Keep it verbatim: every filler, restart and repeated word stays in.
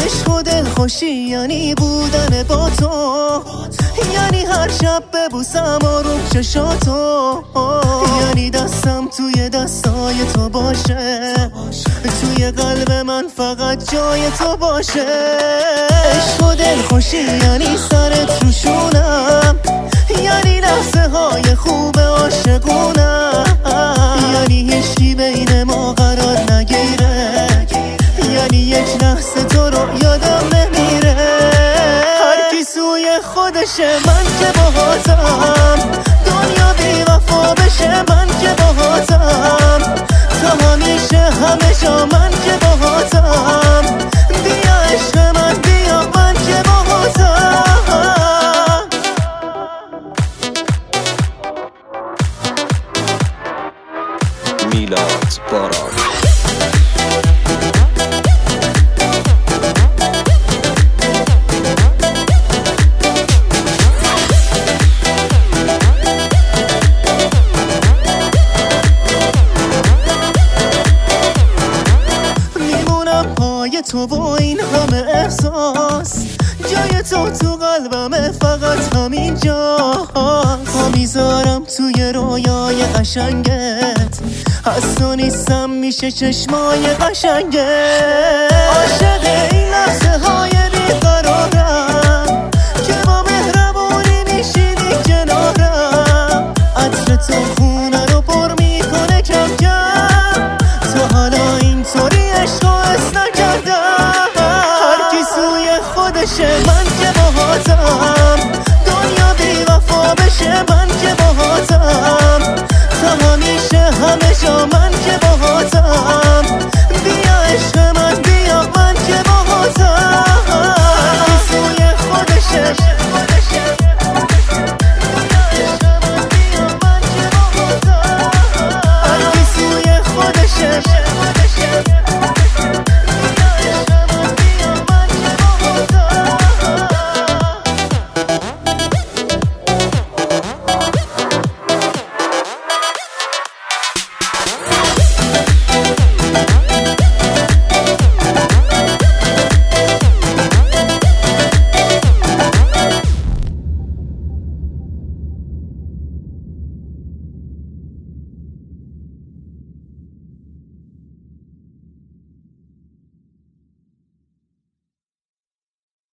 عشق و دلخوشی یعنی بودن با تو، یعنی هر شب ببوسم آروم چشاتو، یعنی دستم توی دستای تو باشه، توی قلب من فقط جای تو باشه. عشق و دلخوشی یعنی سرت روشونم، یعنی لحظه های خوب عاشقونم، یعنی هیچی بین ما قرار نگیره، یعنی یک لحظه تو رو یادم نمیره. هر کی سوی خودشه من که باهاتم، دنیا بی وفا بشه من که باهاتم، تا همیشه همه جا من که باهاتم. بیا عشق من بیا من که باهاتم. میلاد باران. تو با این همه احساس، جای تو تو قلبمه فقط همین جا. پا میذارم توی رویای قشنگت، هست و نیستم میشه چشمای قشنگت.